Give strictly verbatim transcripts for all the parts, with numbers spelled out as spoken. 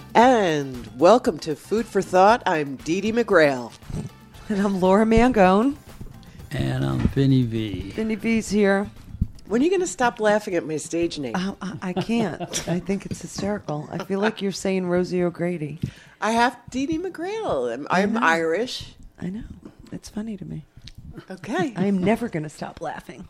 And welcome to Food for Thought. I'm Dee Dee McGrail. And I'm Laura Mangone. And I'm Vinny V. Vinny V's here. When are you going to stop laughing at my stage name? Uh, I, I can't. I think it's hysterical. I feel like you're saying Rosie O'Grady. I have Dee Dee McGrail. I'm, I'm Irish. I know. It's funny to me. Okay. I am never going to stop laughing.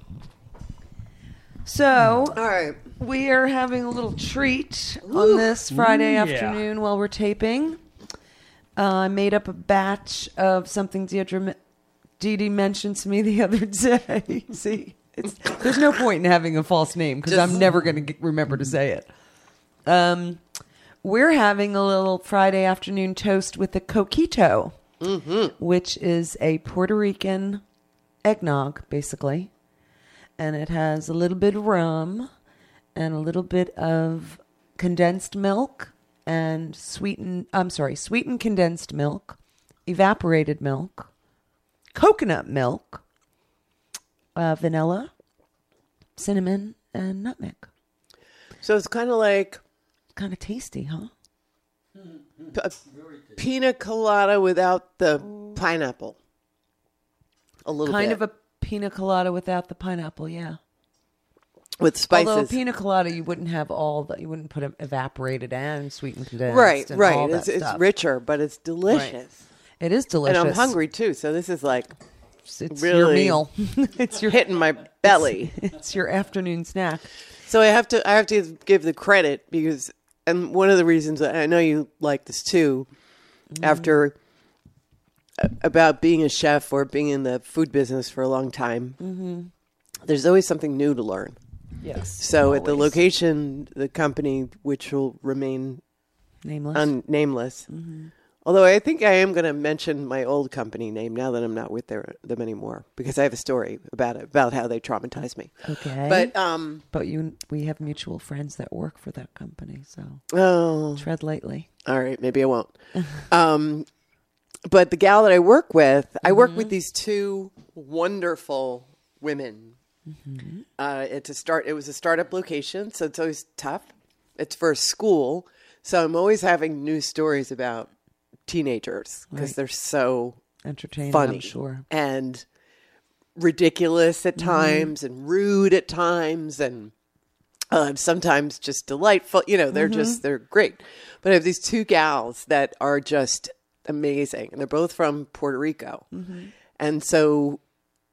So, all right. We are having a little treat Ooh. on this Friday Ooh, yeah. afternoon while we're taping. Uh, I made up a batch of something Deirdre, Dee Dee mentioned to me the other day. See, it's, there's no point in having a false name because I'm never going to remember to say it. Um, we're having a little Friday afternoon toast with a coquito, mm-hmm. which is a Puerto Rican eggnog, basically. And it has a little bit of rum and a little bit of condensed milk and sweetened, I'm sorry, sweetened condensed milk, evaporated milk, coconut milk, uh, vanilla, cinnamon, and nutmeg. So it's kind of like Kind of tasty, huh? a pina colada without the pineapple. A little Kind bit. of a pina colada without the pineapple, yeah. With spices. Although pina colada, you wouldn't have all that. You wouldn't put it evaporated and sweetened condensed. right, and right. all that It's, it's stuff. richer, but it's delicious. It is delicious. And I'm hungry too, so this is like It's really your meal. It's your hitting my belly. It's, it's your afternoon snack. So I have to I have to give the credit because, and one of the reasons I know you like this too, mm. after uh, about being a chef or being in the food business for a long time, mm-hmm. there's always something new to learn. Yes. So always. at the location, the company, which will remain nameless, un- nameless. Mm-hmm. Although I think I am going to mention my old company name now that I'm not with their, them anymore because I have a story about it, about how they traumatized me. Okay. But um, but you, we have mutual friends that work for that company, so oh, tread lightly. All right, maybe I won't. um, but the gal that I work with, I work Mm-hmm. with these two wonderful women. Mm-hmm. Uh, it's a start. It was a startup location, so it's always tough. It's for a school, so I'm always having news stories about teenagers because Right. they're so Entertaining, funny, I'm sure, and ridiculous at times, mm-hmm. and rude at times, and uh, sometimes just delightful. You know, they're mm-hmm. just they're great. But I have these two gals that are just amazing, and they're both from Puerto Rico, mm-hmm. and so.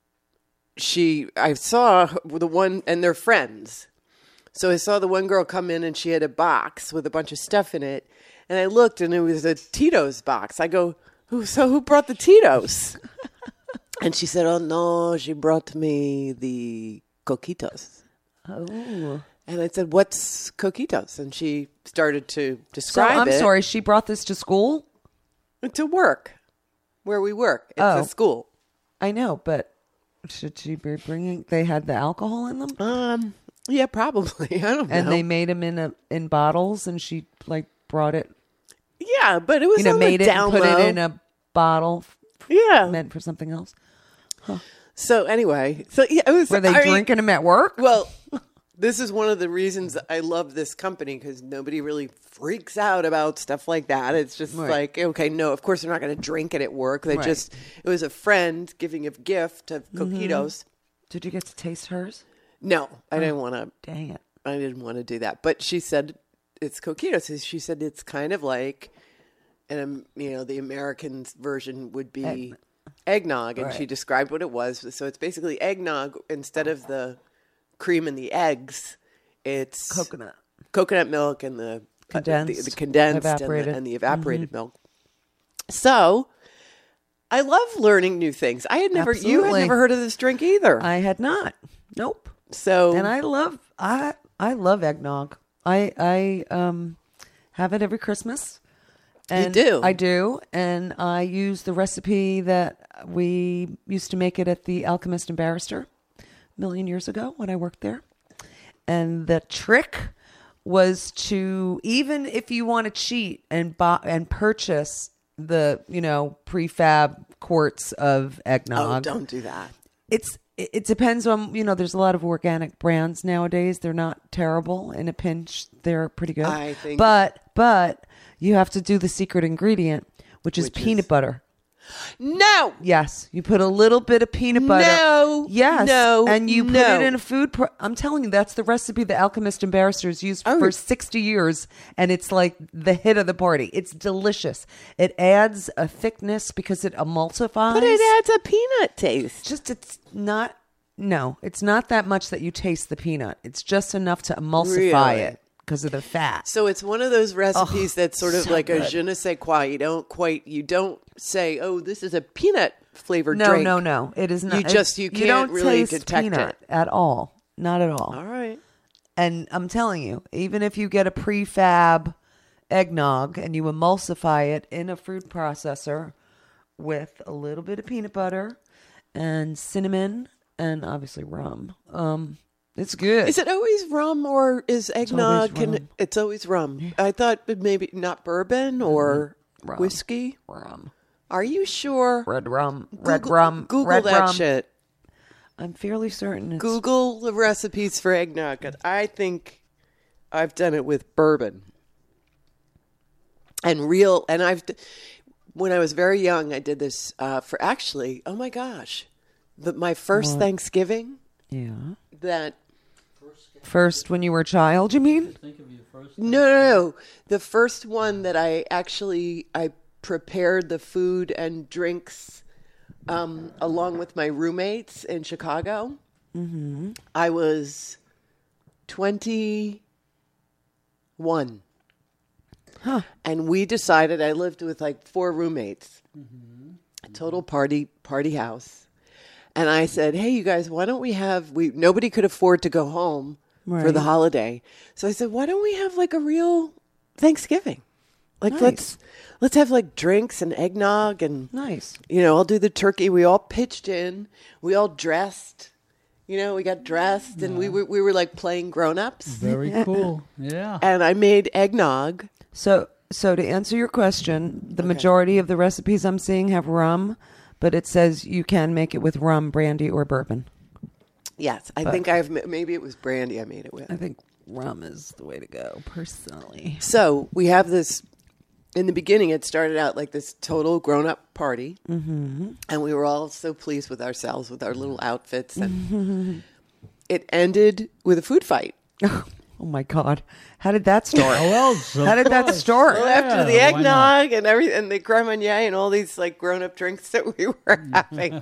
She, I saw the one, and they're friends. So I saw the one girl come in and she had a box with a bunch of stuff in it. And I looked and it was a Tito's box. I go, who, so who brought the Tito's? And she said, oh no, she brought me the coquitos. Oh. And I said, what's coquitos? And she started to describe so, I'm it. sorry, she brought this to school? To work, where we work. It's Oh. a school. I know, but should she be bringing, they had the alcohol in them? Um, yeah, probably. I don't know. And they made them in a, in bottles and she like brought it, Yeah, but it was you know, on the made it down and put low. it in a bottle Yeah. meant for something else. So anyway, so yeah, it was. Were they I mean, drinking them at work? Well, this is one of the reasons I love this company because nobody really freaks out about stuff like that. It's just Right. like, okay, no, of course they're not going to drink it at work. They Right. just, it was a friend giving a gift of coquitos. Did you get to taste hers? No, I didn't want to. Dang it. I didn't want to do that. But she said it's coquitos. She said it's kind of like, and um, you know, the American version would be Egg- eggnog, and Right. she described what it was. So it's basically eggnog instead of the cream and the eggs. It's Coconut. coconut milk and the Condensed, uh, the, the condensed and evaporated. the, and the evaporated milk. So I love learning new things. I had never, you had Absolutely. never heard of this drink either. I had not. Nope. so And I love I I love eggnog. I I um have it every Christmas. And do? I do, and I use the recipe that we used to make it at the Alchemist and Barrister a million years ago when I worked there. And the trick was to, even if you want to cheat and buy and purchase the, you know, prefab quarts of eggnog. oh, don't do that. It's it, it depends on, you know, there's a lot of organic brands nowadays. They're not terrible. In a pinch, they're pretty good. I think- But but You have to do the secret ingredient, which is Which peanut is- butter. No. Yes, you put a little bit of peanut butter. No. Yes. No. And you put no. it in a food. Pro- I'm telling you, that's the recipe the Alchemist and Barristers used Oh. for sixty years, and it's like the hit of the party. It's delicious. It adds a thickness because it emulsifies. But it adds a peanut taste. Just it's not. No, it's not that much that you taste the peanut. It's just enough to emulsify Really? it because of the fat. So it's one of those recipes Oh, that's sort of so like a good. je ne sais quoi. You don't quite, you don't say, oh, this is a peanut flavored No, drink. no, no. It is not. You it's- just- you can't don't really taste detect peanut it. at all. Not at all. All right. And I'm telling you, even if you get a prefab eggnog and you emulsify it in a food processor with a little bit of peanut butter and cinnamon and obviously rum, um, it's good. Is it always rum or is eggnog? Can, rum. it's always rum. I thought it maybe not bourbon or Rum. whiskey. rum? Are you sure? Red rum. Red Google, rum. Google red that rum. shit. I'm fairly certain it's Google the recipes for eggnog. 'Cause I think I've done it with bourbon and real. And I've d- when I was very young, I did this uh, for actually. Oh my gosh, the, my first Thanksgiving. yeah. That First, when you were a child, you mean? Think of your first. no, no, no, the first one that I actually I prepared the food and drinks um, along with my roommates in Chicago. Mm-hmm. I was twenty-one. Huh. And we decided, I lived with like four roommates, a total party party house. And I said, hey, you guys, why don't we have, we nobody could afford to go home for the Right. holiday. So I said, why don't we have like a real Thanksgiving? Like Nice. let's let's have like drinks and eggnog and Nice. you know, I'll do the turkey. We all pitched in. We all dressed. You know, we got dressed and we were we were like playing grown-ups. Very cool. Yeah. And I made eggnog. So, so to answer your question, the majority of the recipes I'm seeing have rum, but it says you can make it with rum, brandy, or bourbon. Yes, I think I've maybe it was brandy I made it with. I think rum is the way to go, personally. So we have this. In the beginning, it started out like this total grown-up party, mm-hmm. and we were all so pleased with ourselves with our little outfits. And Mm-hmm. it ended with a food fight. Oh my God! How did that start? Oh, well, so How did that start? Well, after the Yeah, why not? eggnog and every and the creme marnier and all these like grown-up drinks that we were having.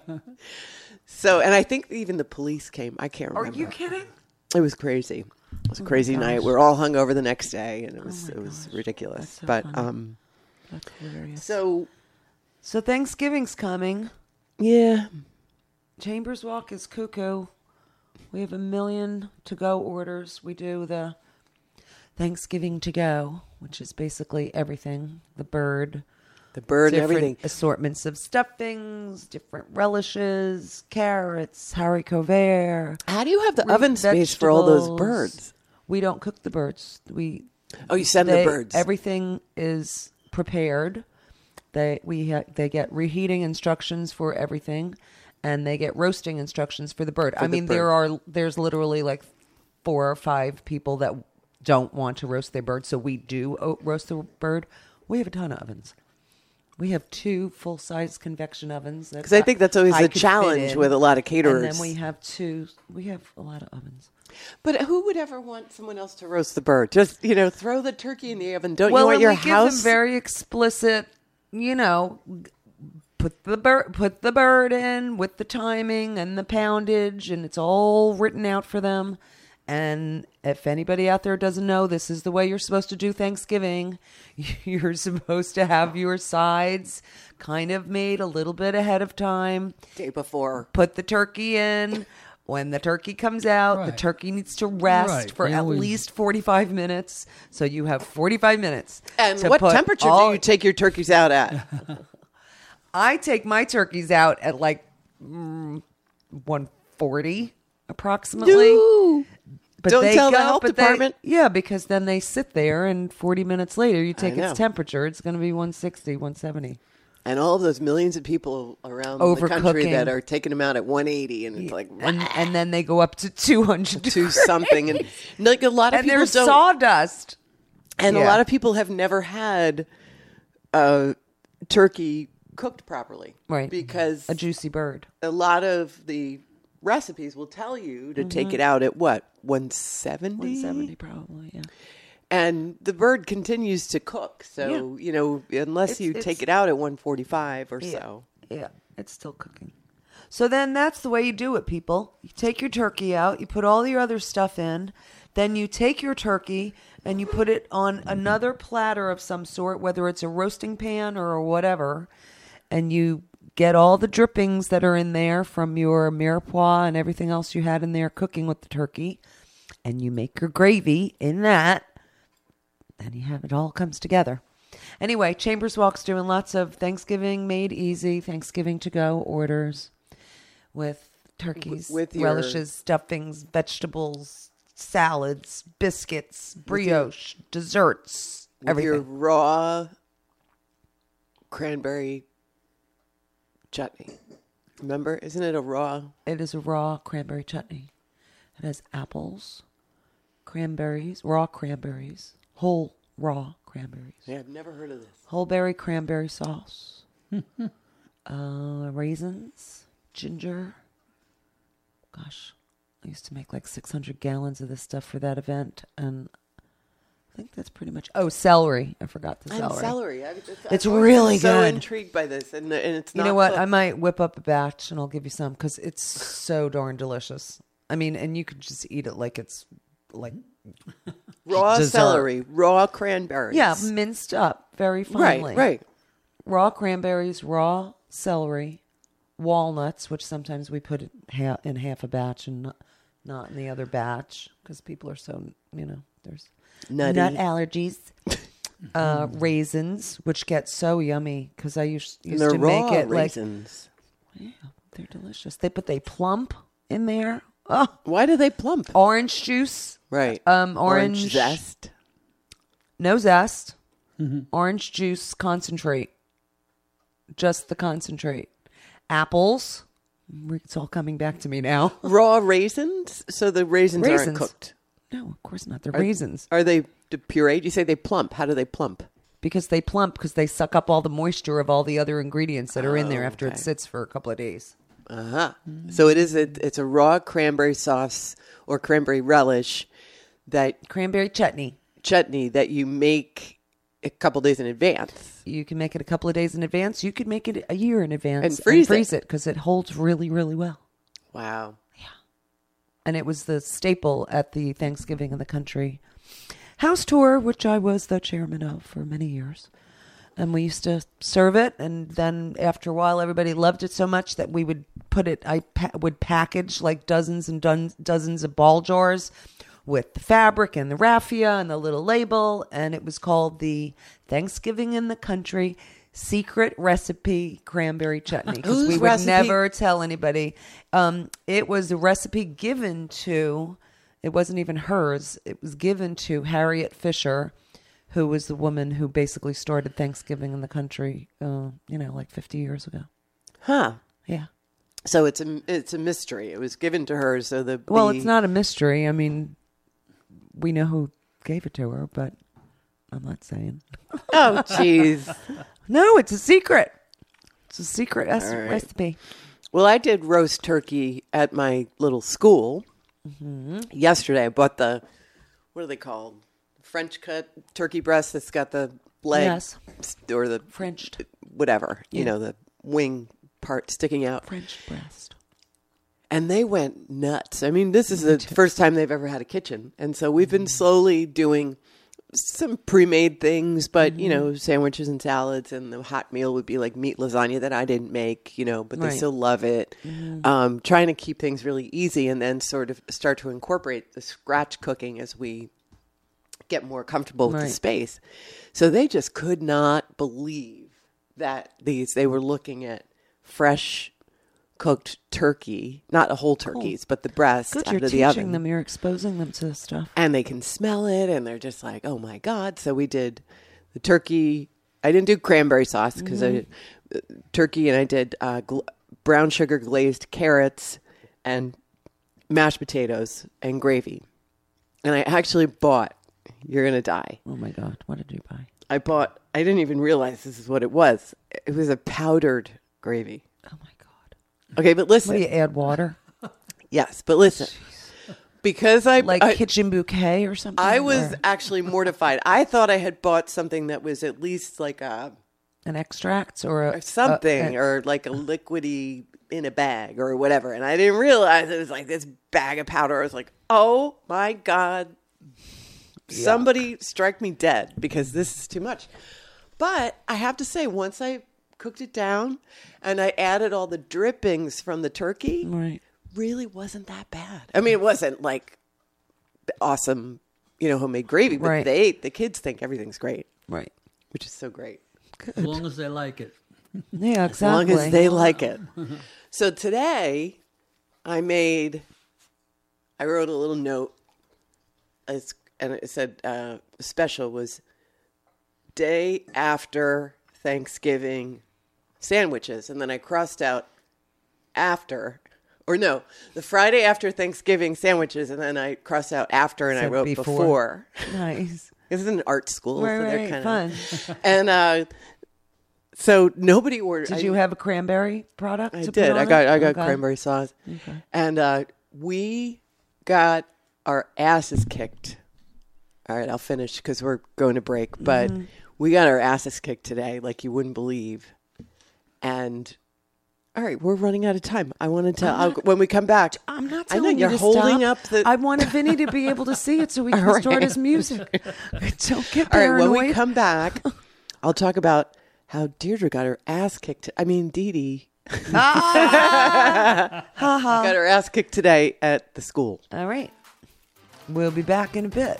So, and I think even the police came. I can't Are remember. you kidding? It was crazy. It was a crazy night. We were all hung over the next day, and it was it was ridiculous. so but funny. um, That's hilarious. so So Thanksgiving's coming. yeah, Chambers Walk is cuckoo. We have a million to-go orders. We do the Thanksgiving to-go, which is basically everything. The bird, the bird and different everything. assortments of stuffings, different relishes, carrots, haricot vert. How do you have the root oven space for all those vegetables. birds? We don't cook the birds. We Oh, you send they, the birds. Everything is prepared. They we ha- they get reheating instructions for everything, and they get roasting instructions for the bird. I the mean, bird. there are there's literally like four or five people that don't want to roast their bird, so we do o- roast the bird. We have a ton of ovens. We have two full size convection ovens. Because I think that's always I the could fit challenge in. with a lot of And caterers. then we have two. We have a lot of ovens. But who would ever want someone else to roast the bird? Just you know, throw the turkey in the oven. Don't well, you want and your we house? give them very explicit, you know, g- put the bird put the bird in with the timing and the poundage, and it's all written out for them. And if anybody out there doesn't know, this is the way you're supposed to do Thanksgiving. You're supposed to have your sides kind of made a little bit ahead of time. Day before. Put the turkey in. When the turkey comes out, the Right. turkey needs to rest Right. for They at always- least forty-five minutes. So you have forty-five minutes. And to what put temperature all- do you take your turkeys out at? I take my turkeys out at like mm, one forty approximately. No. But Don't they tell the go- health but they- department. yeah, because then they sit there, and forty minutes later, you take know. its temperature. It's going to be one sixty, one seventy. And all of those millions of people around the country Overcooking. that are taking them out at one eighty, and it's like And and then they go up to two hundred to something, and like a lot of and people there's don't. sawdust. And a Yeah. lot of people have never had uh, turkey cooked properly. Right. Because A juicy bird. a lot of the recipes will tell you to take it out at what? one seventy? one seventy probably, yeah. And the bird continues to cook. So, you know, unless It's- you it's- take it out at one forty-five or Yeah. so. Yeah, it's still cooking. So then that's the way you do it, people. You take your turkey out, you put all your other stuff in, then you take your turkey and you put it on another platter of some sort, whether it's a roasting pan or whatever, and you get all the drippings that are in there from your mirepoix and everything else you had in there cooking with the turkey, and you make your gravy in that, and you have it all comes together. Anyway, Chambers Walk's doing lots of Thanksgiving made easy, Thanksgiving to go orders with turkeys, with your- relishes, stuffings, vegetables, salads, biscuits, brioche, desserts, With everything. your raw cranberry chutney. Remember? Isn't it a raw? It is a raw cranberry chutney. It has apples, cranberries, raw cranberries, whole raw cranberries, Yeah, I've never heard of this. whole berry cranberry sauce, uh, raisins, ginger. Gosh, I used to make like six hundred gallons of this stuff for that event, and I think that's pretty much. Oh, celery! I forgot the And celery. celery. I, I've It's always really been so good. intrigued by this, and, and it's You not know what? cooked. I might whip up a batch and I'll give you some because it's so darn delicious. I mean, and you could just eat it like it's like raw dessert. celery, raw cranberries. yeah, minced up very right, finely. right. Raw cranberries, raw celery, walnuts, which sometimes we put in half, in half a batch and not, not in the other batch because people are so, you know, there's Nutty. nut allergies. uh, raisins, which get so yummy because I used, And used they're to raw make it raisins. like, yeah, they're delicious. They but they plump in there. Oh, Why do they plump? orange juice, Right. um, orange, zest. no zest, orange juice concentrate, just the concentrate. Apples, it's all coming back to me now. Raw raisins? So the raisins, Raisins. aren't cooked. No, of course not. They're raisins Are they d- pureed? You say they plump. How do they plump? because they plump because they suck up all the moisture of all the other ingredients that are in there Oh, after okay. it sits for a couple of days. Uh-huh. So it is a, it's a raw cranberry sauce or cranberry relish that Cranberry chutney. chutney that you make a couple days in advance. You can make it a couple of days in advance. You could make it a year in advance And freeze it. it because it holds really, really well. Wow. And it was the staple at the Thanksgiving in the Country house tour, which I was the chairman of for many years. And we used to serve it, and then after a while, everybody loved it so much that we would put it. I pa- would package like dozens and dun- dozens of ball jars with the fabric and the raffia and the little label, and it was called the Thanksgiving in the Country Secret Recipe Cranberry Chutney because Whose we would recipe? never tell anybody. Um, it was a recipe given to. It wasn't even hers. It was given to Harriet Fisher, who was the woman who basically started Thanksgiving in the Country, uh, you know, like fifty years ago. Huh. Yeah. So it's a it's a mystery. It was given to her so the Well, the- it's not a mystery. I mean, we know who gave it to her, but I'm not saying. Oh, jeez. No, it's a secret. It's a secret es- All right. recipe. Well, I did roast turkey at my little school Mm-hmm. yesterday. I bought the, what are they called? French cut turkey breast that's got the leg Yes. or the Frenched. whatever, you Yeah. know, the wing part sticking out. French breast. And they went nuts. I mean, this is the first time they've ever had a kitchen. And so we've been slowly doing some pre-made things, but, you know, sandwiches and salads, and the hot meal would be like meat lasagna that I didn't make, you know, but they Right. still love it. Um, trying to keep things really easy and then sort of start to incorporate the scratch cooking as we get more comfortable with the Right. space. So they just could not believe that these, they were looking at fresh cooked turkey, not a whole turkeys, but the breast Good, out you're of the teaching oven. them. You're exposing them to stuff. And they can smell it, and they're just like, oh my God. So we did the turkey. I didn't do cranberry sauce because I did uh, turkey, and I did uh, gl- brown sugar glazed carrots and mashed potatoes and gravy. And I actually bought You're going to die. Oh my God. What did you buy? I bought, I didn't even realize this is what it was. It was a powdered gravy. Oh my God. Okay, but listen. What do you add water? Yes, but listen. Because I Like I, kitchen bouquet or something? I was Or actually mortified. I thought I had bought something that was at least like a an extract or, a, or something a- or like a liquidy in a bag or whatever, and I didn't realize it was like this bag of powder. I was like, "Oh my God. Somebody strike me dead because this is too much." But I have to say, once I cooked it down and I added all the drippings from the turkey, Right. really wasn't that bad. I mean, it wasn't like awesome, you know, homemade gravy, but Right. they, the kids think everything's great, Right. which is so great. As long as they like it. Yeah, As long exactly. as they like it. So today I made, I wrote a little note as, and it said uh, special was day after Thanksgiving sandwiches. And then I crossed out after, or no, the Friday after Thanksgiving sandwiches. And then I crossed out after and I Said wrote before. before. Nice. This is an art school, Right, so they're right, kind of fun. And uh, so nobody ordered. Did I- you have a cranberry product? I to did. Put I on got it? I got Okay. cranberry sauce, and uh, we got our asses kicked. All right, I'll finish because we're going to break. But Mm-hmm. we got our asses kicked today, like you wouldn't believe. And all right, we're running out of time. I want to tell I'll, when we come back. I'm not I know telling you're you to holding stop. up the. I wanted Vinny to be able to see it so we can All start right. his music. Don't get All right, paranoid. when we come back, I'll talk about how Deirdre got her ass kicked. I mean, Dee Dee got her ass kicked today at the school. All right. We'll be back in a bit.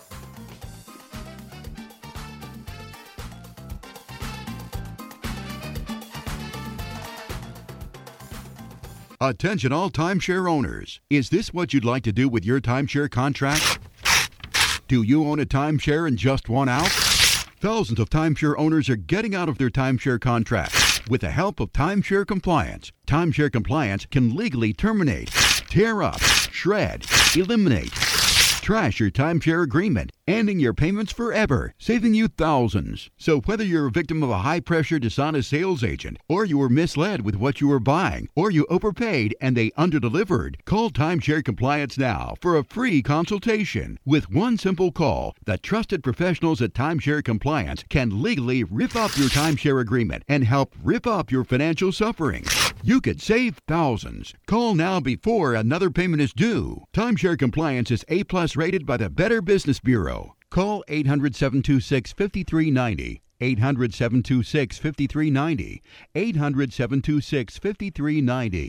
Attention all timeshare owners. Is this what you'd like to do with your timeshare contract? Do you own a timeshare and just want out? Thousands of timeshare owners are getting out of their timeshare contracts. With the help of Timeshare Compliance, Timeshare Compliance can legally terminate, tear up, shred, eliminate, trash your timeshare agreement, ending your payments forever, saving you thousands. So whether you're a victim of a high-pressure, dishonest sales agent, or you were misled with what you were buying, or you overpaid and they underdelivered, call Timeshare Compliance now for a free consultation. With one simple call, the trusted professionals at Timeshare Compliance can legally rip up your timeshare agreement and help rip up your financial suffering. You could save thousands. Call now before another payment is due. Timeshare Compliance is A plus rated by the Better Business Bureau. Call eight hundred, seven two six, five three nine zero, eight hundred, seven two six, five three nine zero, eight hundred, seven two six, five three nine zero.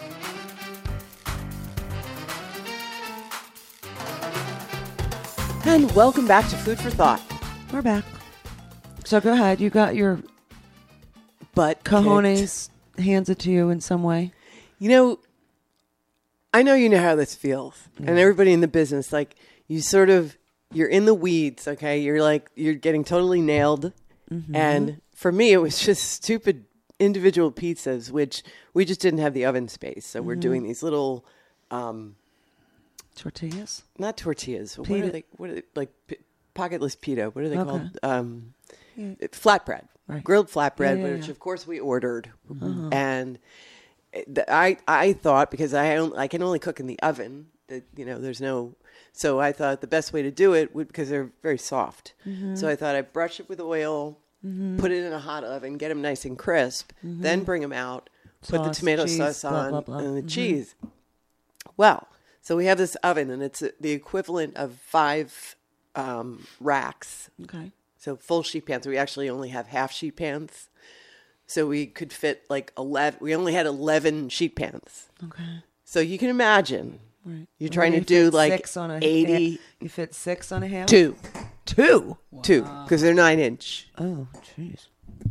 And welcome back to Food for Thought. We're back. So go ahead. You got your But cojones, hands it to you in some way. You know, I know you know how this feels. And everybody in the business, like, you sort of, you're in the weeds, okay? You're like, you're getting totally nailed. And for me, it was just stupid individual pizzas, which we just didn't have the oven space. So we're doing these little, um, Tortillas? not tortillas. What are Pita. they? What are they? Like p- pocketless pita. What are they Okay. called? Um, flatbread, Right. grilled flatbread, Yeah, yeah, which yeah. of course we ordered. And th- I I thought because I on- I can only cook in the oven. That you know, there's no. So I thought the best way to do it would because they're very soft. So I thought I'd brush it with oil, put it in a hot oven, get them nice and crisp, then bring them out, put the Sauce, tomato cheese, sauce blah, on blah, blah. and the cheese. Well, so we have this oven, and it's uh, the equivalent of five um, racks. Okay. So full sheet pans. We actually only have half sheet pans. So we could fit like eleven. We only had eleven sheet pans. Okay. So you can imagine Right. you're What trying do to you do fit like six on a eighty. ha- You fit six on a half? Two. Two? Two. Because they're nine inch. Oh, jeez.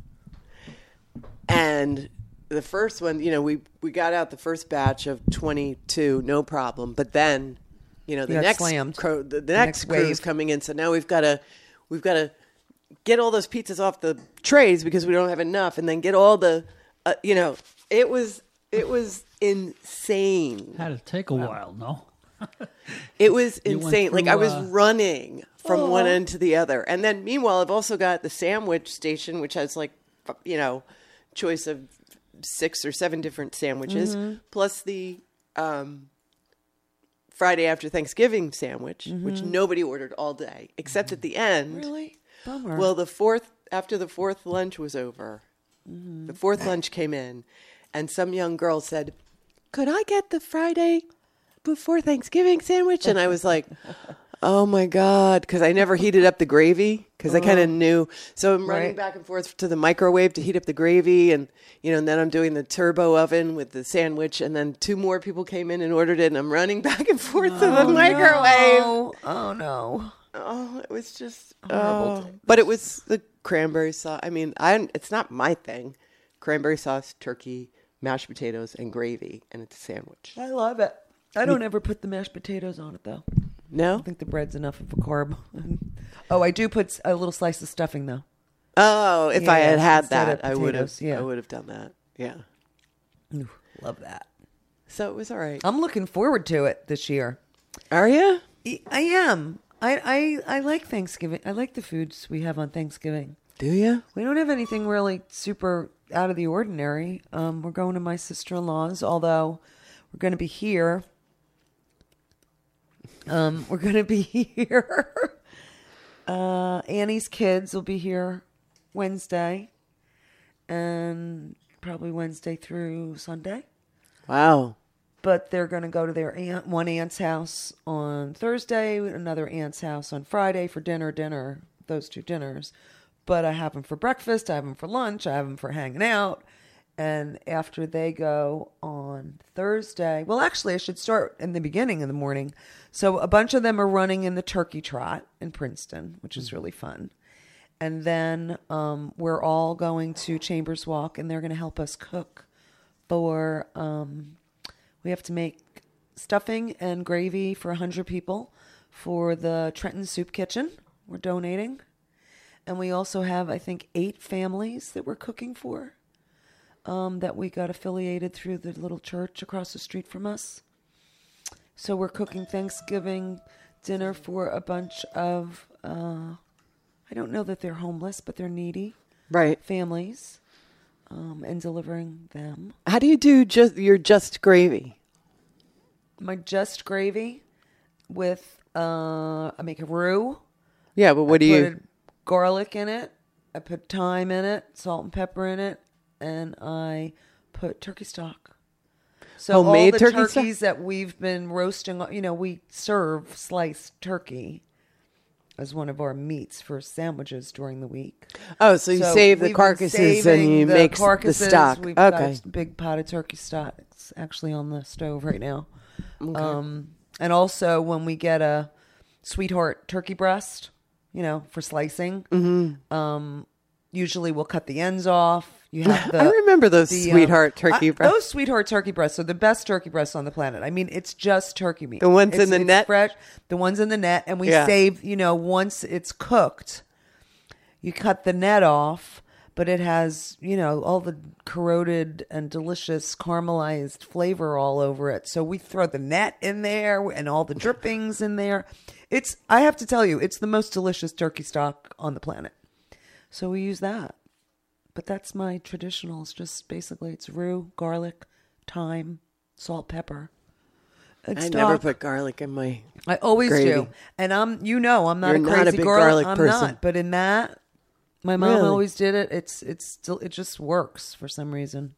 And the first one, you know, we, we got out the first batch of twenty-two, no problem. But then, you know, the You got next slammed. crow, the, the The next, next crew is wave. coming in. So now we've got to we've got to get all those pizzas off the trays because we don't have enough, and then get all the, uh, you know, it was it was insane. Had to take a while, no? It was You went insane. Like I through, was uh, running from one end to the other. And then meanwhile, I've also got the sandwich station, which has like, f- you know, choice of six or seven different sandwiches, Mm-hmm. plus the um, Friday after Thanksgiving sandwich, which nobody ordered all day, except at the end. Really? Bummer. Well, the fourth, after the fourth lunch was over, the fourth lunch came in, and some young girl said, "Could I get the Friday before Thanksgiving sandwich?" And I was like, oh my God, because I never heated up the gravy because I kind of knew. So I'm running Right. back and forth to the microwave to heat up the gravy. And, you know, and then I'm doing the turbo oven with the sandwich. And then two more people came in and ordered it. And I'm running back and forth to the microwave. No. Oh no. Oh, it was just Horrible oh. But it was the cranberry sauce. I mean, I it's not my thing. Cranberry sauce, turkey, mashed potatoes, and gravy, and it's a sandwich. I love it. I don't ever put the mashed potatoes on it though. No? I think the bread's enough of a carb. Oh, I do put a little slice of stuffing though. Oh, if I Yeah, had had instead that, of I would have. potatoes, yeah. I would have done that. Yeah. Ooh, love that. So it was all right. I'm looking forward to it this year. Are you? I am. I, I I like Thanksgiving. I like the foods we have on Thanksgiving. Do you? We don't have anything really super out of the ordinary. Um, we're going to my sister-in-law's, although we're going to be here. Um, we're going to be here. Uh, Annie's kids will be here Wednesday, and probably Wednesday through Sunday. Wow. But they're going to go to their aunt, one aunt's house on Thursday, another aunt's house on Friday for dinner, dinner, those two dinners. But I have them for breakfast, I have them for lunch, I have them for hanging out. And after they go on Thursday, well, actually, I should start in the beginning in the morning. So a bunch of them are running in the turkey trot in Princeton, which is really fun. And then um, we're all going to Chambers Walk, and they're going to help us cook for... Um, we have to make stuffing and gravy for one hundred people for the Trenton Soup Kitchen. We're donating. And we also have, I think, eight families that we're cooking for um, that we got affiliated through the little church across the street from us. So we're cooking Thanksgiving dinner for a bunch of, uh, I don't know that they're homeless, but they're needy Right. families. Um, and delivering them. How do you do just your just gravy? My just gravy with, uh, I make a roux. Yeah, but what do I you? put garlic in it. I put thyme in it, salt and pepper in it, and I put turkey stock. So Homemade all the turkey stock? turkeys that we've been roasting, you know, we serve sliced turkey as one of our meats for sandwiches during the week. Oh, so you So save the we've been carcasses and saving you the make s- the carcasses. stock. We've Okay. got a big pot of turkey stock. It's actually on the stove right now. Um, and also when we get a sweetheart turkey breast, you know, for slicing, Mm-hmm. um, usually we'll cut the ends off. You have the, I remember those the, um, sweetheart turkey I- breasts. Those sweetheart turkey breasts are the best turkey breasts on the planet. I mean, it's just turkey meat. The ones in It's- the it's net? fresh. The ones in the net, and we Yeah. save. You know, once it's cooked, you cut the net off, but it has, you know, all the corroded and delicious caramelized flavor all over it. So we throw the net in there and all the drippings in there. It's, I have to tell you, it's the most delicious turkey stock on the planet. So we use that. But that's my traditional. It's just basically it's roux, garlic, thyme, salt, pepper. and I stock. never put garlic in my. I always gravy. do. And I'm, you know, I'm not You're a not a crazy big garlic, garlic I'm person. not. But in that, my mom Really? always did it. It's it's still it just works for some reason.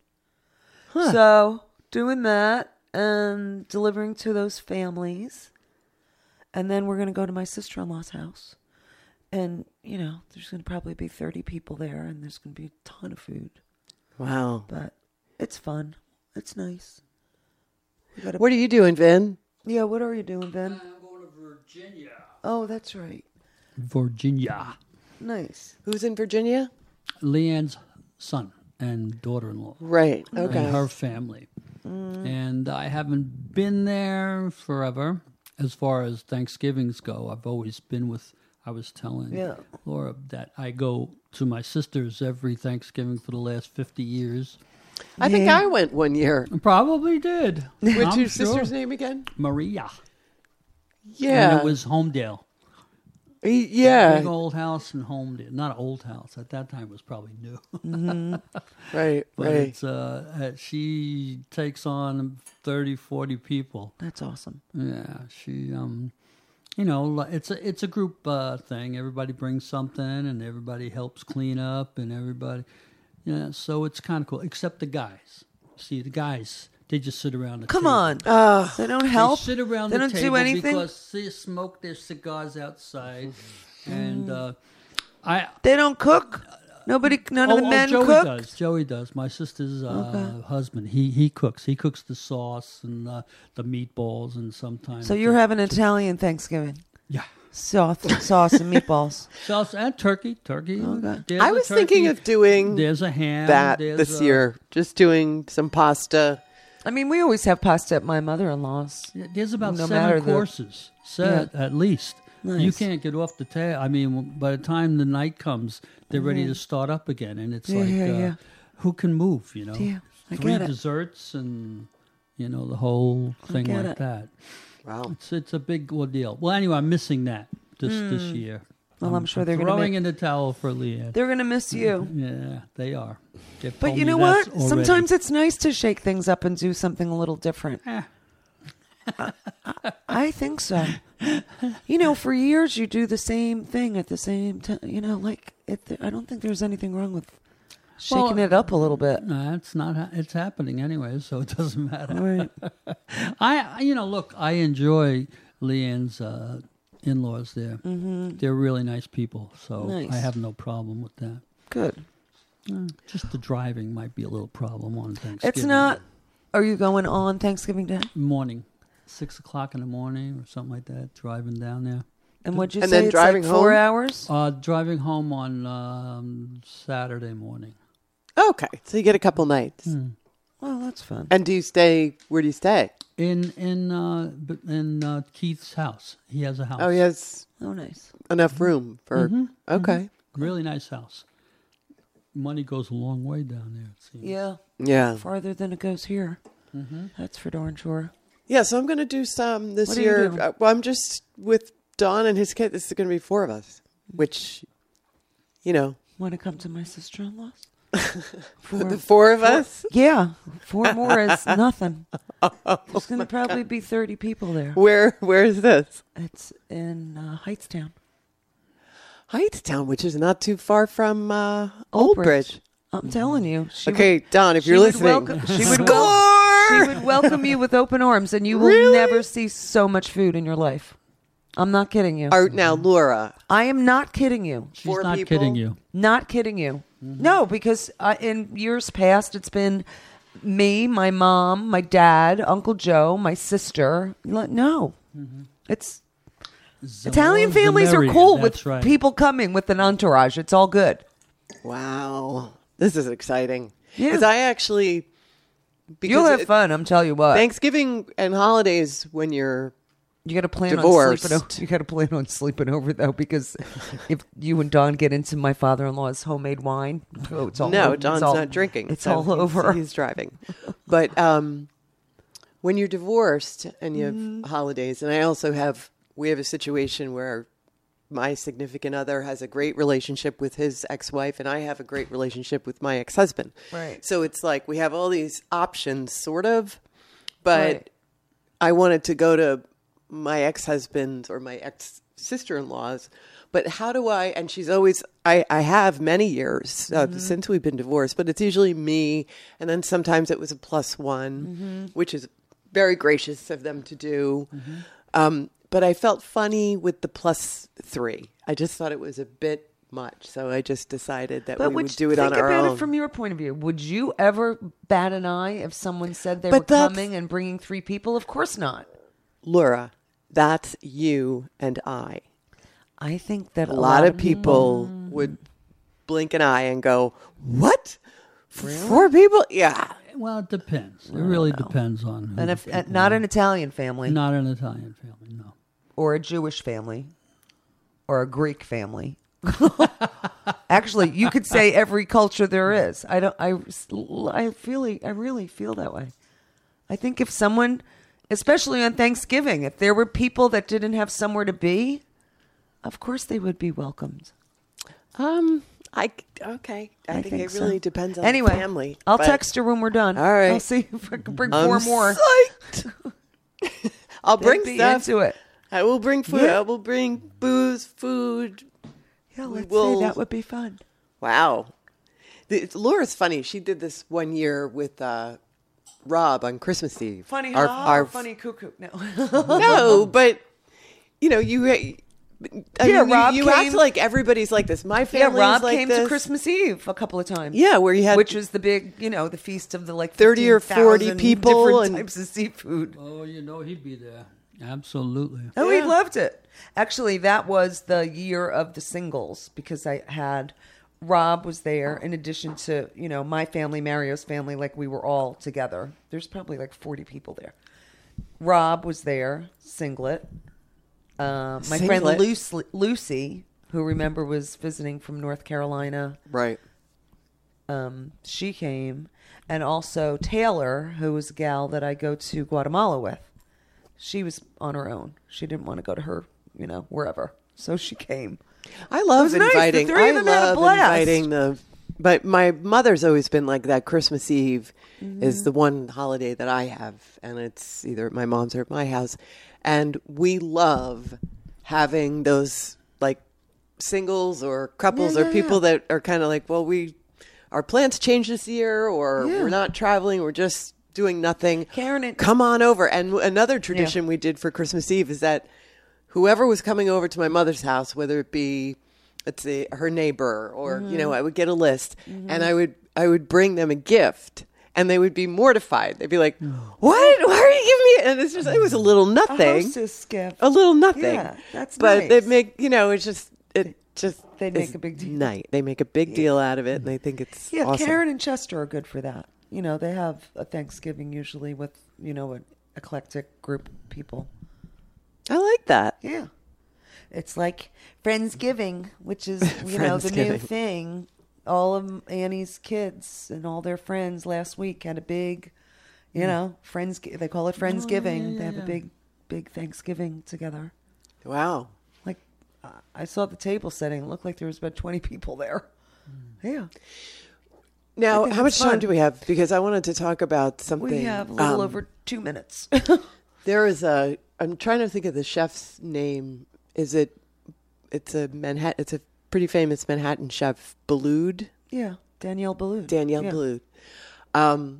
So doing that and delivering to those families, and then we're gonna go to my sister-in-law's house, and you know, there's gonna probably be thirty people there, and there's gonna be a ton of food. Wow. But it's fun. It's nice. We gotta, What are you doing, Vin? yeah, what are you doing, Ben? I'm going to Virginia. Oh, that's right. Virginia. Nice. Who's in Virginia? Leanne's son and daughter-in-law. Right. Okay. And her family. And I haven't been there forever. As far as Thanksgivings go, I've always been with, I was telling Yeah. Laura that I go to my sister's every Thanksgiving for the last fifty years. I think Yeah. I went one year. Probably did. What's I'm your sure. sister's name again? Maria. Yeah. And it was Homedale. Y- Yeah. Big old house in Homedale. Not an old house. At that time, it was probably new. Right, But right. it's, uh, uh, she takes on thirty, forty people. That's awesome. Yeah, she, um, you know, li- it's a it's a group uh, thing. Everybody brings something, and everybody helps clean up, and everybody, yeah. So it's kind of cool. Except the guys. See, the guys, they just sit around the Come table. on. Uh, They don't help. They sit around They the don't do table anything? because they smoke their cigars outside, and uh, I. They don't cook. Nobody, none oh, of the oh, men Joey cook. does. Joey does. My sister's uh, Okay. husband. He he cooks. He cooks the sauce and uh, the meatballs, and sometimes. So you're the- having Italian Thanksgiving. yeah. Sauce, sauce and meatballs. Sauce and turkey, turkey. Okay. There's I a was turkey, thinking of doing There's a ham. that there's this a- year. Just doing some pasta. I mean, we always have pasta at my mother-in-law's. There's about No matter seven the- courses set at least. You Nice. can't get off the table. I mean, by the time the night comes, they're ready to start up again, and it's Yeah, like, yeah, uh, yeah. who can move? You know, Yeah, I three get it. desserts and you know the whole thing get like it. that. Wow. It's it's a big ordeal. Well, anyway, I'm missing that this this year. Well, I'm sure they're gonna throwing make- in the towel for Leanne. They're going to miss you. Yeah, they are. They've But told you me know that's what? already. Sometimes it's nice to shake things up and do something a little different. Eh. I think so. You know, for years you do the same thing at the same time. You know, like it, I don't think there's anything wrong with shaking Well, it up a little bit. No, it's not. ha- It's happening anyway, so it doesn't matter. Right. I, you know, look, I enjoy Leanne's uh, in-laws there. Mm-hmm. They're really nice people, so Nice. I have no problem with that. Good. Uh, just the driving might be a little problem on Thanksgiving. It's not. Are you going on Thanksgiving Day? morning, six o'clock in the morning or something like that. Driving down there, And what'd you And say? then it's driving like four home? hours. uh, driving home on um, Saturday morning. Okay, so you get a couple nights. Well, that's fun. And do you stay? Where do you stay? In in uh, b- in uh, Keith's house. He has a house. Oh, he has Oh, nice. enough room for. Okay. Really nice house. Money goes a long way down there, it seems. Yeah, Yeah. farther than it goes here. That's for darn sure. Yeah. So I'm going to do some this What are you year. doing? Uh, well, I'm just with Don and his kid. This is going to be four of us, which, you know, Want to come to my sister-in-law's? the four of us. Yeah, four more is nothing. There's going to probably be thirty people there. Where? Where is this? It's in uh, Heightstown. Heightstown, which is not too far from uh, Old Bridge. I'm telling you. She Okay, would, Don, if she you're would listening, welcome, she would score! wel- she would welcome you with open arms, and you will Really? never see so much food in your life. I'm not kidding you. Are, now, Laura, I am not kidding you. She's Four not people? kidding you. Not kidding you. No, because uh, in years past, it's been me, my mom, my dad, Uncle Joe, my sister. Like, No, it's The Italian more the families are merrier, cool that's with right. people coming with an entourage. It's all good. wow, this is exciting. Yeah. Because I actually, because You'll have it- fun. I'm telling you what. Thanksgiving and holidays when you're You got to plan Divorced. on sleeping. o- You got to plan on sleeping over though, because if you and Don get into my father-in-law's homemade wine, oh, it's all no, it's Don's all- not drinking. It's so all he's- over. He's driving, but um, when you're divorced and you have Mm-hmm. holidays, and I also have, we have a situation where my significant other has a great relationship with his ex-wife, and I have a great relationship with my ex-husband. Right. So it's like we have all these options, sort of, but Right. I wanted to go to my ex-husband's or my ex-sister-in-law's, but how do I, and she's always, I, I have many years uh, Mm-hmm. since we've been divorced, but it's usually me, and then sometimes it was a plus one, Mm-hmm. which is very gracious of them to do. Mm-hmm. Um, but I felt funny with the plus three. I just thought it was a bit much, so I just decided that But we would would you do it on think our about own. it from your point of view? Would you ever bat an eye if someone said they But were that's- coming and bringing three people? Of course not. Laura, that's you and I. I think that A lot of people would blink an eye and go, "What? Four people? Yeah." Well, it depends. It really depends on who And the if uh, people not are. an Italian family, Not an Italian family, no. or a Jewish family, or a Greek family. Actually, you could say every culture there is. I don't. I. I feel. I really feel that way. I think if someone especially on Thanksgiving. If there were people that didn't have somewhere to be, of course they would be welcomed. Um, I okay. I, I think, think it so. really depends on Anyway, the family. I'll but text her when we're done. All right. I'll see if I can bring I'm four more. psyched. I'll They'd bring be stuff. into it. I will bring food. Yeah. I will bring booze, food. Yeah, let's will- say that would be fun. Wow. The, Laura's funny. She did this one year with uh, Rob on Christmas Eve. Funny, Our- huh? our- funny cuckoo. No. No, but you know, you. I Yeah, mean, Rob you, you came- act like everybody's like this. My Yeah, family Rob like came this. to Christmas Eve a couple of times. Yeah, where you had which was the big, you know, the feast of the like thirty or forty fifteen thousand people different and- types of seafood. Oh, you know he'd be there. Absolutely. Oh, he Yeah. loved it. Actually, that was the year of the singles because I had Rob was there in addition to, you know, my family, Mario's family, like we were all together. There's probably like forty people there. Rob was there, singlet. Uh, my Singlet? friend Lucy, Lucy, who remember was visiting from North Carolina, right. um, she came. And also Taylor, who was a gal that I go to Guatemala with. She was on her own. She didn't want to go to her, you know, wherever. So she came. I love was nice. The inviting. three I of them had a love blast. inviting the. But my mother's always been like that. Christmas Eve Mm-hmm. is the one holiday that I have, and it's either at my mom's or at my house, and we love having those like singles or couples Yeah, or yeah, people yeah. that are kind of like, well, we our plans changed this year, or Yeah. we're not traveling, we're just doing nothing. Karen and- come on over. And another tradition we did for Christmas Eve is that whoever was coming over to my mother's house, whether it be, let's say, her neighbor, or Mm-hmm. you know, I would get a list, and I would I would bring them a gift, and they would be mortified. They'd be like, "What? Why are you giving me?" And it's just it was a little A nothing, hostess gift. a little nothing. Yeah, that's but nice. they make you know it's just it just They make is a big deal. night. They make a big deal out of it, and they think it's Yeah, awesome. Karen and Chester are good for that. You know, they have a Thanksgiving usually with, you know, an eclectic group of people. I like that. Yeah. It's like Friendsgiving, which is, you know, the new Friendsgiving. thing. All of Annie's kids and all their friends last week had a big, you know, friends. They call it Friendsgiving. yeah, yeah, they have yeah. a big, big Thanksgiving together. Wow. Like, uh, I saw the table setting. It looked like there was about twenty people there. Yeah. Now, think how much it's time fun. do we have? Because I wanted to talk about something. We have a little um, over two minutes. There is a. I'm trying to think of the chef's name. Is it? It's a Manhattan. It's a pretty famous Manhattan chef, Boulud. Yeah, Danielle Boulud. Danielle yeah. Boulud. Um,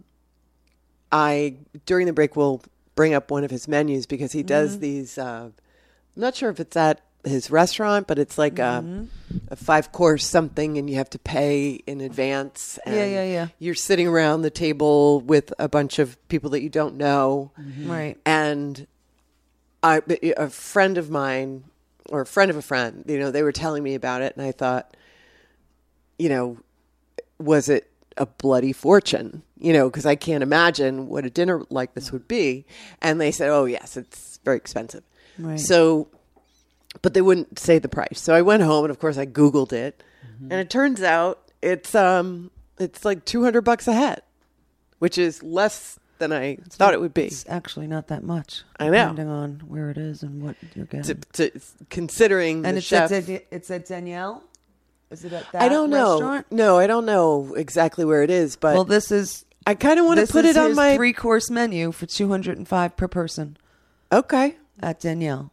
I during the break will bring up one of his menus because he does Mm-hmm. these. Uh, I'm not sure if it's at his restaurant, but it's like Mm-hmm. a, a five course something, and you have to pay in advance. And Yeah, yeah, yeah. You're sitting around the table with a bunch of people that you don't know, Right. and I, a friend of mine, or a friend of a friend, you know, they were telling me about it, and I thought, you know, was it a bloody fortune? You know, because I can't imagine what a dinner like this would be. And they said, oh, yes, it's very expensive. Right. So, but they wouldn't say the price. So I went home, and of course I Googled it, and it turns out it's um it's like two hundred bucks a head, which is less than I thought it would be. It's actually not that much. I know. Depending on where it is and what you're getting. To, to, considering and the it's chef. at, Dan- it's at Danielle? Is it at that I don't know. restaurant? No, I don't know exactly where it is, but Well, this is I kind of want to this put is it on his my three-course menu for two hundred five per person Okay. at Danielle.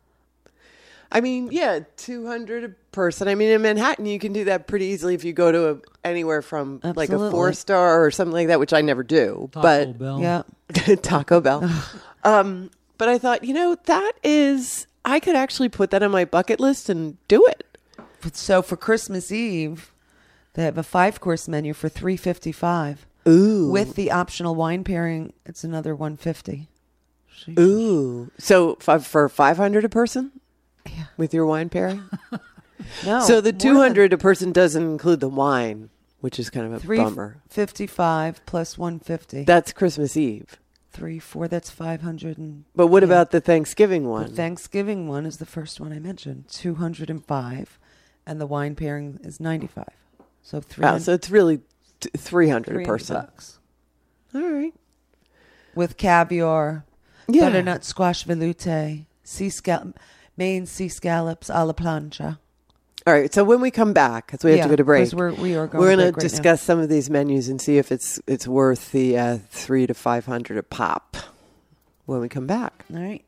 I mean, yeah, two hundred a person. I mean, in Manhattan, you can do that pretty easily if you go to a, anywhere from like a Absolutely. four star or something like that, which I never do. Taco but Bell. Yeah. Taco Bell. um, but I thought, you know, that is, I could actually put that on my bucket list and do it. So for Christmas Eve, they have a five-course menu for three hundred fifty-five dollars. Ooh. With the optional wine pairing, it's another one hundred fifty dollars. Ooh. So f- for five hundred a person Yeah. with your wine pairing? No. so the more two hundred a person doesn't include the wine, which is kind of a than three bummer. fifty-five plus one hundred fifty. That's Christmas Eve. Three, four, that's five hundred. And But what yeah. about the Thanksgiving one? The Thanksgiving one is the first one I mentioned, two hundred five, and the wine pairing is ninety-five. So three Oh, hundred, so it's really t- three hundred a three hundred person. bucks All right. with caviar. Yeah. butternut squash veloute, sea scallop, Maine sea scallops a la plancha. All right. So when we come back, because we have Yeah, to go to break, 'cause we're- we are going we're to gonna break right now. discuss some of these menus and see if it's it's worth the uh, three to five hundred a pop when we come back. All right.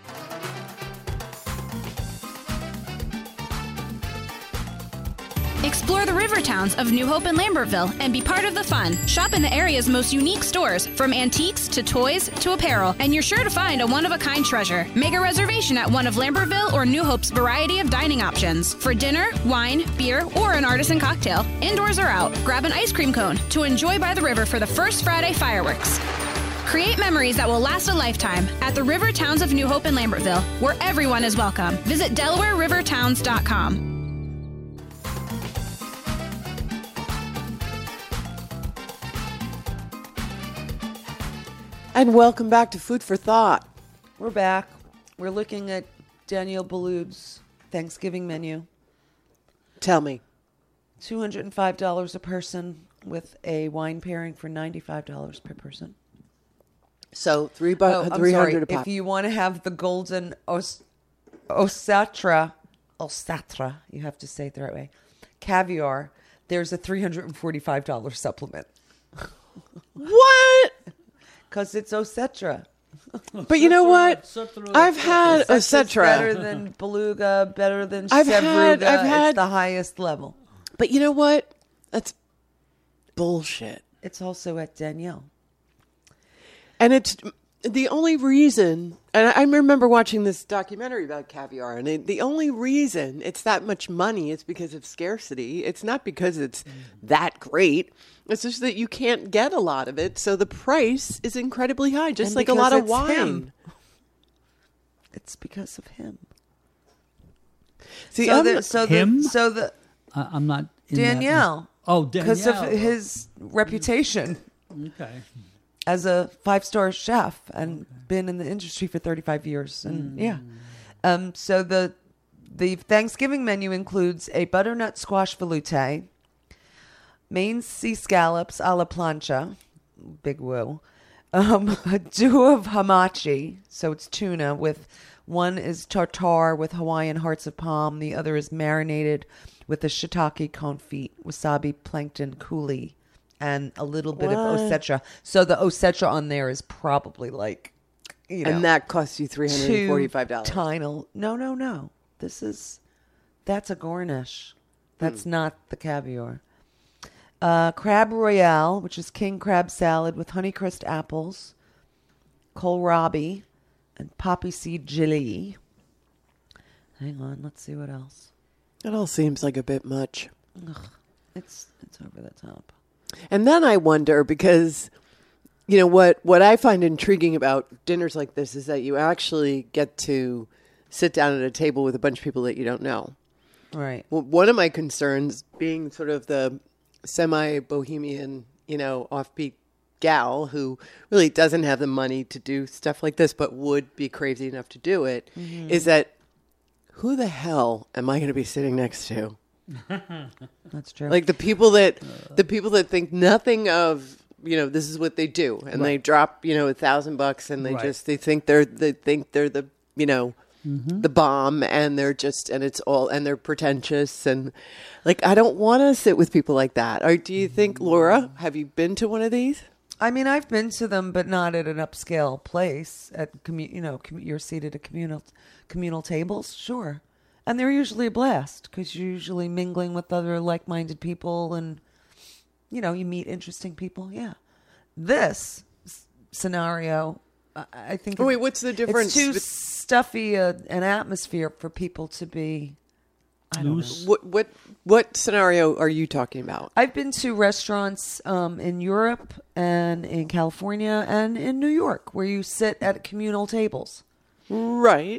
Explore the river towns of New Hope and Lambertville and be part of the fun. Shop in the area's most unique stores, from antiques to toys to apparel, and you're sure to find a one-of-a-kind treasure. Make a reservation at one of Lambertville or New Hope's variety of dining options. For dinner, wine, beer, or an artisan cocktail, indoors or out, grab an ice cream cone to enjoy by the river for the first Friday fireworks. Create memories that will last a lifetime at the river towns of New Hope and Lambertville, where everyone is welcome. Visit Delaware River Towns dot com. And welcome back to Food for Thought. We're back. We're looking at Danielle Boulud's Thanksgiving menu. Tell me. two hundred five dollars a person with a wine pairing for ninety-five dollars per person. So three bu- Oh, I'm three sorry. hundred a pop. If you want to have the golden os- osatra, osatra, you have to say it the right way, caviar, there's a three hundred forty-five dollars supplement. What? Because it's Osetra. But you know what? I've had Osetra's Osetra. better than Beluga, better than I've had- Sevruga. I've had- It's the highest level. But you know what? That's bullshit. It's also at Danielle. And it's the only reason, and I remember watching this documentary about caviar, and it, the only reason it's that much money is because of scarcity. It's not because it's that great. It's just that you can't get a lot of it, so the price is incredibly high, just And like a because lot of it's wine. him. It's because of him. See, so, I'm- the, so Him? the so the I, I'm not in that- Danielle. Oh, Danielle. Because of his reputation Okay. as a five star chef and been in the industry for thirty-five years. And yeah. Um, so the the Thanksgiving menu includes a butternut squash veloute, Maine sea scallops a la plancha, big woo, um, a duo of hamachi, so it's tuna with one is tartare with Hawaiian hearts of palm, the other is marinated with the shiitake confit, wasabi, plankton, coulis, and a little bit What? of osetra. So the osetra on there is probably like, you know, and that costs you three hundred forty-five dollars. two tiny. No, no, no. This is that's a garnish. That's not the caviar. Uh, crab royale, which is king crab salad with honeycrisp apples, kohlrabi, and poppy seed jelly. Hang on, let's see what else. It all seems like a bit much. It's it's over the top. And then I wonder, because, you know, what, what I find intriguing about dinners like this is that you actually get to sit down at a table with a bunch of people that you don't know. Right. Well, one of my concerns, being sort of the semi-bohemian, you know, offbeat gal who really doesn't have the money to do stuff like this, but would be crazy enough to do it, Mm-hmm. is that who the hell am I going to be sitting next to? That's true. Like the people that the people that think nothing of, you know, this is what they do, and they drop, you know, a thousand bucks, and they Right. just they think they're they think they're the, you know, the bomb, and they're just and it's all and they're pretentious, and like I don't want to sit with people like that. Or do you think, Laura, have you been to one of these? I mean, I've been to them, but not at an upscale place. At commu- you know, commu- you're seated at communal communal tables, sure, and they're usually a blast because you're usually mingling with other like-minded people, and you know, you meet interesting people. Yeah, this s- scenario, I, I think. Oh, wait, what's the difference It's too bet- stuffy a, an atmosphere for people to be. I don't know. Loose. What what what scenario are you talking about? I've been to restaurants um, in Europe and in California and in New York where you sit at communal tables. Right.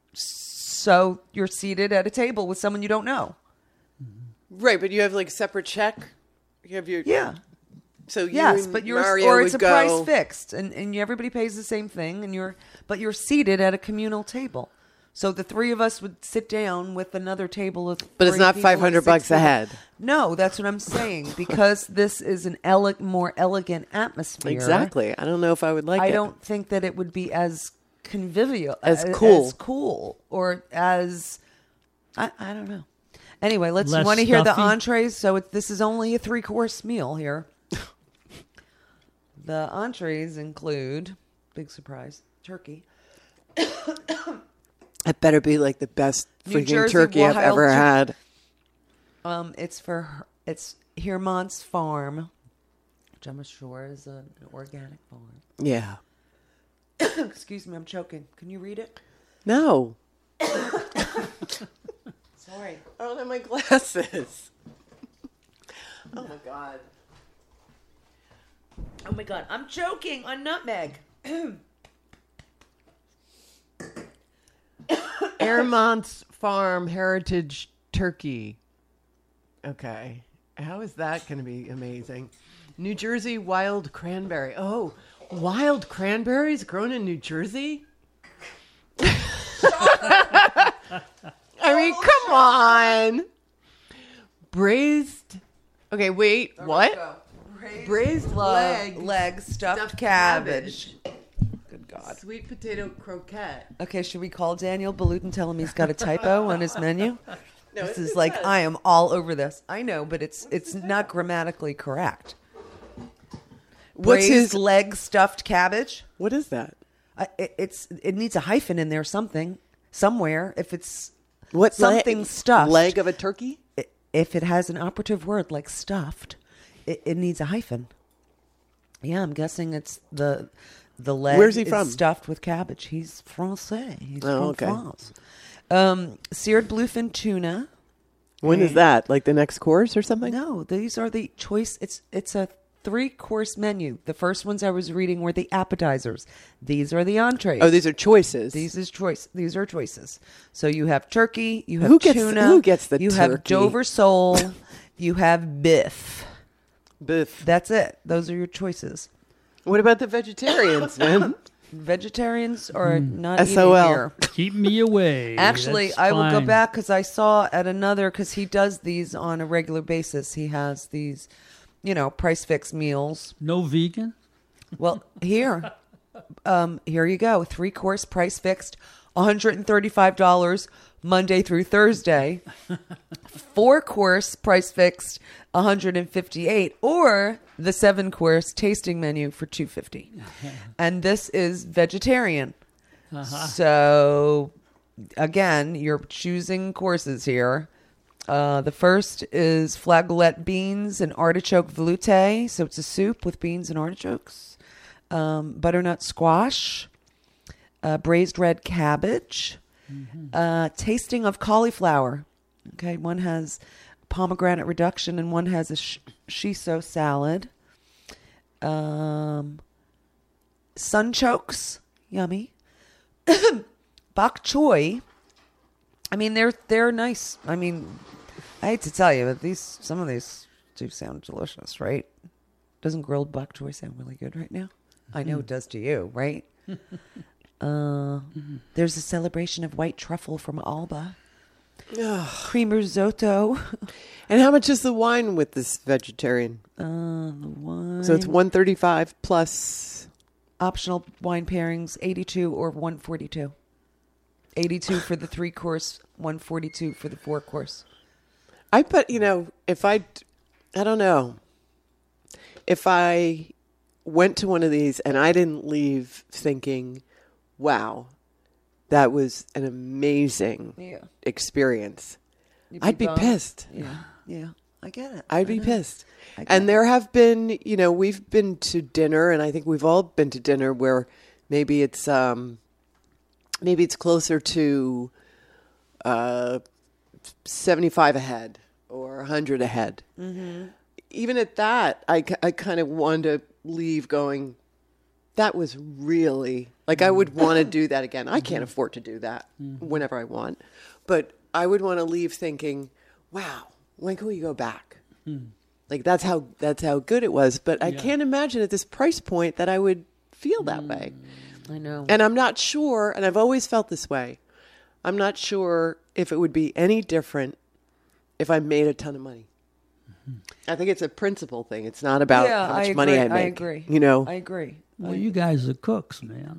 So you're seated at a table with someone you don't know. Right, but you have like separate check. You have your Yeah. So you Yes, and but you're Mario or it's a would go, price fixed, and and everybody pays the same thing, and you're but you're seated at a communal table. So the three of us would sit down with another table of. But it's three not people and five hundred six bucks a people. head. No, that's what I'm saying, because this is an ele- more elegant atmosphere. Exactly. I don't know if I would like I it. don't think that it would be as convivial, As cool. as cool, or as I, I don't know. Anyway, let's Less want to hear the stuffy? entrees. So it, this is only a three course meal here. The entrees include, big surprise, turkey. It better be like the best New freaking Jersey turkey I've wild ever tur- had. Um, it's for her- it's Hermont's Farm, which I'm sure is an organic farm. Yeah. Excuse me, I'm choking. Can you read it? No. Sorry. I don't have my glasses. Oh my god. Oh my god, I'm choking on nutmeg. Airmont's Farm Heritage Turkey. Okay. How is that going to be amazing? New Jersey Wild Cranberry. Oh, wild cranberries grown in New Jersey? I mean, come on. Braised. Okay, wait. What? Braised, Braised leg, leg. leg stuffed, Stuffed cabbage. Good God. Sweet potato croquette. Okay, should we call Daniel Balut and tell him he's got a typo on his menu? No, This it- is it like says- I am all over this. I know, but it's it's not grammatically correct. What's Braised his leg stuffed cabbage? What is that? I, it, it's it needs a hyphen in there something somewhere. If it's What something leg, stuffed, Leg of a turkey? i- if it has an operative word like stuffed, it, it needs a hyphen. Yeah, I'm guessing it's the the leg. Where's he is from? Stuffed with cabbage. He's Francais. He's Oh, from okay. France. Um, seared bluefin tuna. When is that? Like the next course or something? No, these are the choice. It's it's a three course menu. The first ones I was reading were the appetizers. These are the entrees. Oh, these are choices. These is choice. These are choices. So you have turkey. You have Who gets- tuna. who gets the You have turkey? Dover sole. You have biff. Biff. That's it. Those are your choices. What about the vegetarians, man? Vegetarians are not S O L. eating here. Keep me away. Actually, That's I will go fine. back because I saw at another, because he does these on a regular basis. He has these, you know, price fixed meals. No vegan? Well, here, um, here you go. Three course price fixed, one hundred thirty-five dollars Monday through Thursday. Four course price fixed, one hundred fifty-eight dollars, or the seven course tasting menu for two hundred fifty dollars. And this is vegetarian. So again, you're choosing courses here. Uh, the first is flageolet beans and artichoke velouté. So it's a soup with beans and artichokes. Um, butternut squash, uh, braised red cabbage, uh, tasting of cauliflower. Okay, one has pomegranate reduction and one has a sh- shiso salad. Um, sunchokes, yummy. Bok choy. I mean, they're they're nice. I mean, I hate to tell you, but these some of these do sound delicious, right? Doesn't grilled bok choy sound really good right now? I know it does to you, right? uh, there's a celebration of white truffle from Alba. Cream risotto. And how much is the wine with this vegetarian? Uh, the wine. So it's one thirty-five plus. Optional wine pairings, eighty-two or one forty-two. eighty-two for the three course, one forty-two for the four course. I put, you know, if I, I don't know, if I went to one of these and I didn't leave thinking, wow, that was an amazing Yeah. experience, You'd I'd be bummed. pissed. Yeah, yeah, I get it. I'd I be know. pissed. I get And it. there have been, you know, we've been to dinner, and I think we've all been to dinner where maybe it's um, maybe it's closer to uh, seventy-five a head or one hundred a head. Mm-hmm. Even at that, I, I kind of wanted to leave going, that was really, like I would want to do that again. I can't afford to do that whenever I want. But I would want to leave thinking, wow, when can we go back? Like that's how that's how good it was. But I Yeah. can't imagine at this price point that I would feel that way. I know. And I'm not sure, and I've always felt this way, I'm not sure if it would be any different if I made a ton of money. I think it's a principle thing. It's not about yeah, how much I money agree. I make. I agree. You know, I agree. Well, you guys are cooks, man.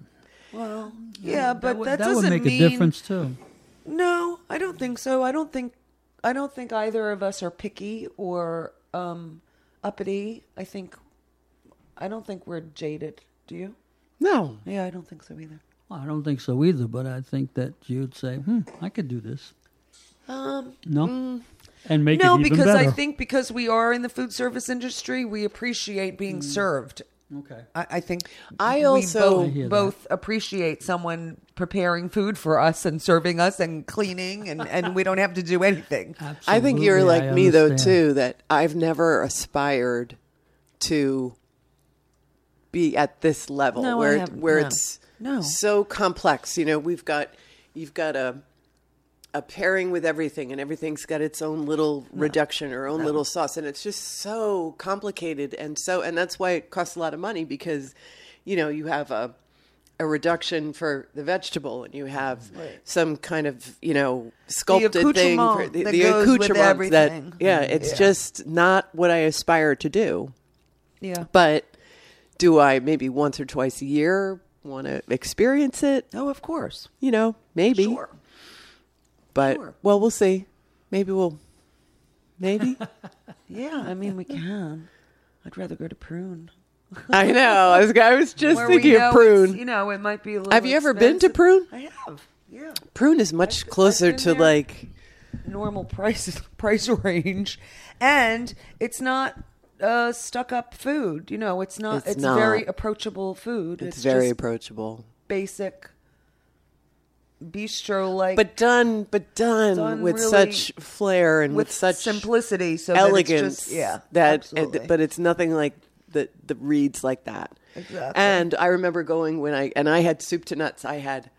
Well, yeah, but that would, that, that doesn't would make mean a difference too. No, I don't think so. I don't think I don't think either of us are picky or um, uppity. I think I don't think we're jaded. Do you? No. Yeah, I don't think so either. Well, I don't think so either, but I think that you'd say, "Hmm, I could do this." Um, No, mm, and make no, it even because better. I think because we are in the food service industry, we appreciate being served. Okay. I, I think I we also- I both, hear that. both appreciate someone preparing food for us and serving us and cleaning, and, and we don't have to do anything. I think you're Absolutely, like I me though understand. too, that I've never aspired to be at this level No, I where haven't. where No. it's No. so complex. You know, we've got you've got a a pairing with everything, and everything's got its own little reduction or own little sauce, and it's just so complicated, and so and that's why it costs a lot of money, because you know you have a a reduction for the vegetable, and you have some kind of you know sculpted thing for accoutrement the, that the goes with accoutrement that everything. yeah, it's Yeah. just not what I aspire to do. Yeah. But do I maybe once or twice a year want to experience it? Oh, of course. You know, maybe. Sure. But Sure. well, we'll see. Maybe we'll. Maybe. Yeah, I mean, we can. I'd rather go to Prune. I know. I was, I was just Where we thinking know of Prune. it's, You know, it might be a little Have you ever been to expensive. Prune? I have. Yeah. Prune is much I've- closer I've been to there. like. Normal price price range, and it's not uh, stuck up food. You know, it's not. It's It's, not. very approachable food. It's, very just approachable, basic bistro like, but done, but done, Done with really such flair and with, with such simplicity. So elegance. that it's just, yeah, that, absolutely. but it's nothing like that. That reads like that. Exactly. And I remember going when I and I had soup to nuts. I had,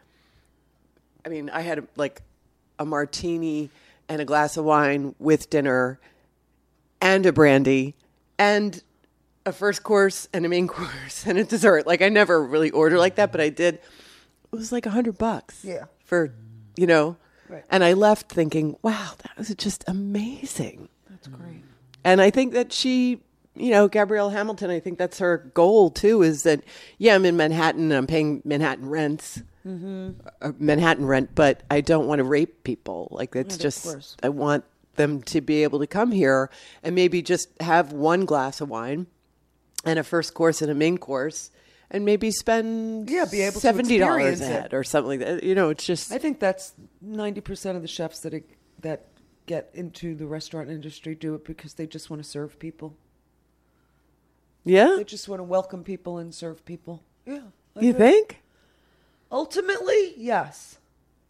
I mean, I had like a martini and a glass of wine with dinner, and a brandy, and a first course and a main course and a dessert. Like I never really order like that, but I did. It was like a hundred bucks. Yeah. For, you know, Right. and I left thinking, wow, that was just amazing. That's great. And I think that she, you know, Gabrielle Hamilton, I think that's her goal too, is that, yeah, I'm in Manhattan and I'm paying Manhattan rents, mm-hmm. uh, Manhattan rent, but I don't want to rape people. Like it's Right, of just, course. I want them to be able to come here and maybe just have one glass of wine and a first course and a main course and maybe spend Yeah, be able to seventy dollars experience a it. head or something like that. You know, it's just, I think that's ninety percent of the chefs that that get into the restaurant industry do it because they just want to serve people. yeah. They just want to welcome people and serve people. Yeah. I You do. think? Ultimately, yes.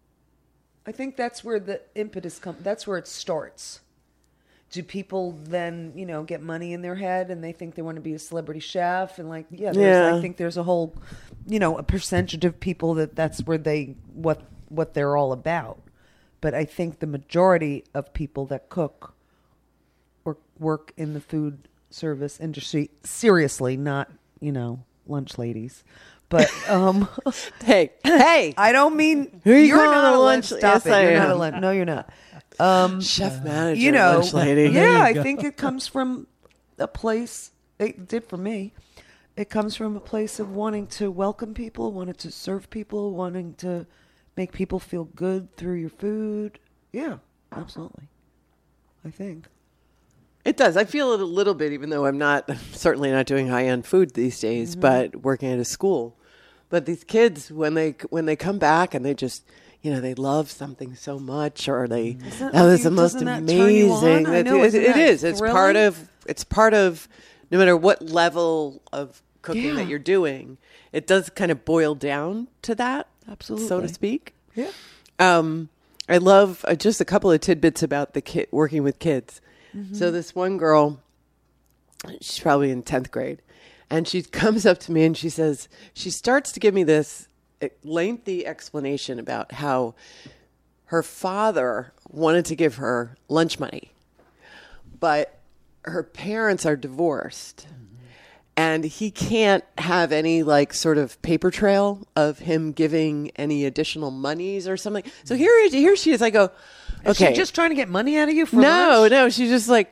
I think that's where the impetus comes. That's where it starts. Do people then, you know, get money in their head and they think they want to be a celebrity chef? And like, yeah, there's, Yeah. I think there's a whole, you know, a percentage of people that that's where they, what, what they're all about. But I think the majority of people that cook or work in the food service industry, seriously, not, you know, lunch ladies, but, um, Hey, hey, I don't mean Who are you you're calling not a a lunch- lunch. Stop Yes, it. I You're not am. a lunch. No, you're not. Um, chef manager, you know, lunch lady. yeah, I go. think it comes from a place. It did for me. It comes from a place of wanting to welcome people, wanting to serve people, wanting to make people feel good through your food. Yeah, absolutely. I think. It does. I feel it a little bit, even though I'm not certainly not doing high end food these days, Mm-hmm. but working at a school. But these kids, when they when they come back and they just, you know, they love something so much, or they, that oh, what that's you- the most doesn't that turn you on? amazing. I That- know, it, isn't it that is. It's part thrilling? of. It's part of. No matter what level of cooking Yeah. that you're doing, it does kind of boil down to that, so to Absolutely. speak. Yeah. Um, I love uh, just a couple of tidbits about the kid working with kids. So this one girl, she's probably in tenth grade, and she comes up to me and she says, she starts to give me this lengthy explanation about how her father wanted to give her lunch money, but her parents are divorced. And he can't have any like sort of paper trail of him giving any additional monies or something. So here, here she is. I go, Is okay, she just trying to get money out of you for no, lunch? no. She's just like,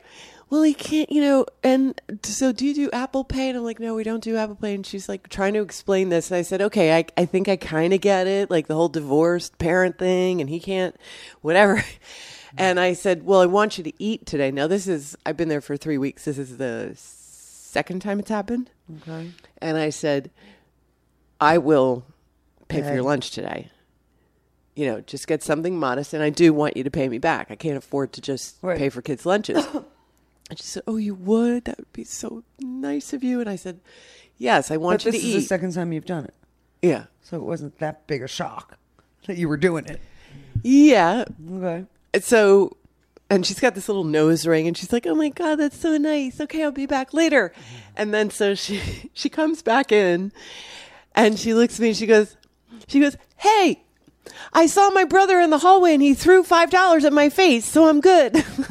well, he can't, you know, and so do you do Apple Pay? And I'm like, no, we don't do Apple Pay. And she's like trying to explain this. And I said, okay, I, I think I kind of get it, like the whole divorced parent thing, and he can't, whatever. And I said, well, I want you to eat today. Now, this is, I've been there for three weeks. This is the second time it's happened. Okay. And I said, I will pay for Okay. your lunch today. You know, just get something modest, and I do want you to pay me back. I can't afford to just Right. pay for kids' lunches. And she said, oh, you would? That would be so nice of you. And I said, yes, I want But you this to is eat. the second time you've done it. Yeah. So it wasn't that big a shock that you were doing it. Yeah. Okay. So, and she's got this little nose ring, and she's like, oh my God, that's so nice. Okay, I'll be back later. And then so she, she comes back in, and she looks at me, and she goes, she goes, hey, I saw my brother in the hallway, and he threw five dollars at my face, so I'm good.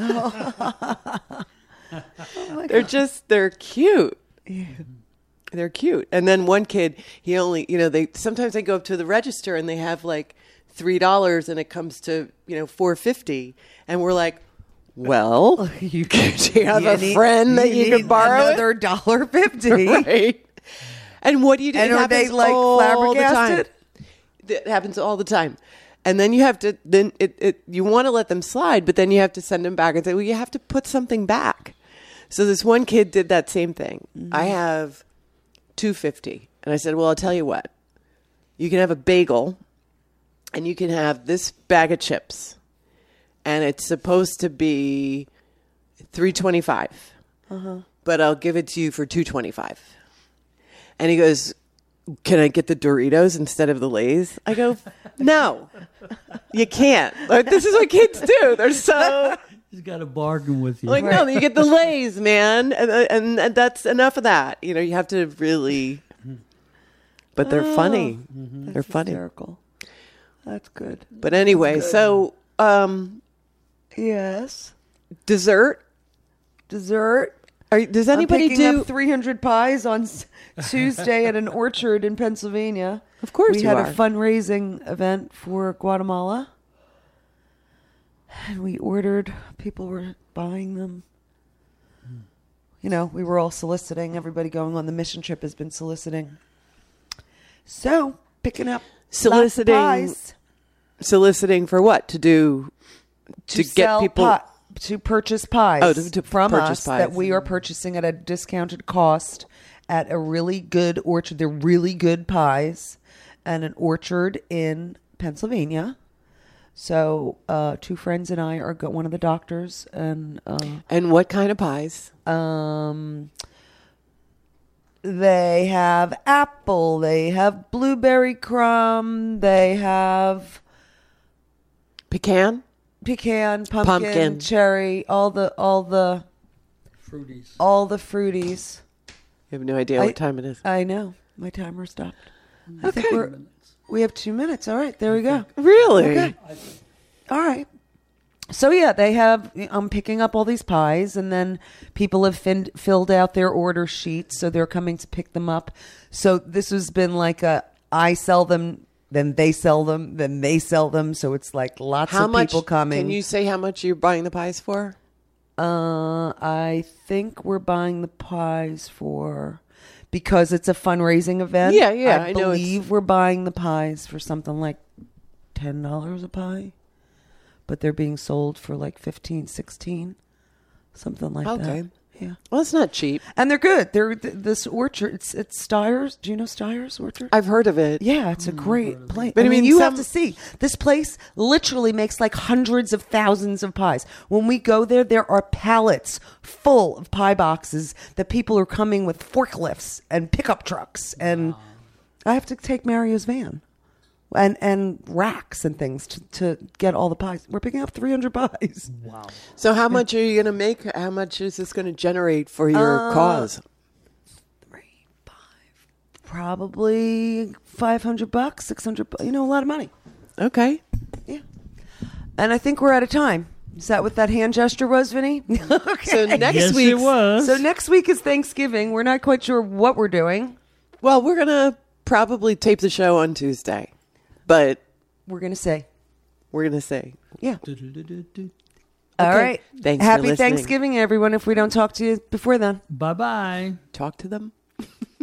They're just, they're cute. They're cute. And then one kid, he only, you know, they, sometimes they go up to the register and they have like three dollars and it comes to, you know, four fifty. And we're like, well, you could you have You a need- friend that you need could borrow another dollar fifty. it? Right. And what do you do? And It are they, happens like, all the time. flabbergasted? It happens all the time. And then you have to, then it, it you want to let them slide, but then you have to send them back and say, well, you have to put something back. So this one kid did that same thing. Mm-hmm. I have two fifty. And I said, well, I'll tell you what. You can have a bagel and you can have this bag of chips. And it's supposed to be three twenty-five. Uh-huh. But I'll give it to you for two twenty-five. And he goes, can I get the Doritos instead of the Lay's? I go, no, you can't. Like, this is what kids do. They're so He's got a bargain with you. like, no, you get the Lay's, man. And, and, and that's enough of that. You know, you have to really, but they're funny. They're That's funny. hysterical. That's good. But anyway, so um, Yes. dessert. Dessert. Are, does I'm anybody picking do? up three hundred pies on s- Tuesday at an orchard in Pennsylvania. Of course we you had are. a fundraising event for Guatemala, and we ordered. People were buying them. You know, we were all soliciting. Everybody going on the mission trip has been soliciting. So picking up Soliciting- lots of pies Soliciting for what? To do? to, To, get sell people? pi- to purchase pies Oh, to- to from purchase us pies. that we are purchasing at a discounted cost at a really good orchard. They're really good pies, and an orchard in Pennsylvania. So, uh, two friends and I are go- one of the doctors, and uh, And what kind of pies? um, they have apple, they have blueberry crumb, they have Pecan? pecan, pumpkin, Pumpkin. cherry, all the all the Fruities. all the fruities. You have no idea I- what time it is. I know. My timer stopped. I think we're we have two minutes. All right, there we go. Really? Okay. All right. So yeah, they have. I'm picking up all these pies, and then people have fin- filled out their order sheets, so they're coming to pick them up. So this has been like a I sell them, then they sell them, then they sell them. So it's like lots How of much? people coming. Can you say how much you're buying the pies for? Uh, I think we're buying the pies for because it's a fundraising event. Yeah, yeah, I, I know it's- believe we're buying the pies for something like ten dollars a pie, but they're being sold for like fifteen, sixteen, something like Okay. that. Yeah, Well, it's not cheap. and they're good. They're th- this orchard. It's it's Steyer's. Do you know Steyer's Orchard? I've heard of it. Yeah, it's a great place. But I I mean, mean, you some- have to see. This place literally makes like hundreds of thousands of pies. When we go there, there are pallets full of pie boxes that people are coming with forklifts and pickup trucks. And I have to take Mario's van and, and racks and things to, to get all the pies. We're picking up three hundred pies. Wow. So how much are you going to make? How much is this going to generate for your Uh, cause? Three, five, probably five hundred bucks, six hundred, you know, a lot of money. Okay. Yeah. And I think we're out of time. Is that what that hand gesture was, Vinny? Okay. So next Yes, week, it was. So next week is Thanksgiving. We're not quite sure what we're doing. well, we're going to probably tape the show on Tuesday, but We're going to say, we're going to say, yeah. All Okay. right. Thanks for Happy listening. Thanksgiving, everyone, if we don't talk to you before then. Bye bye. Talk to them.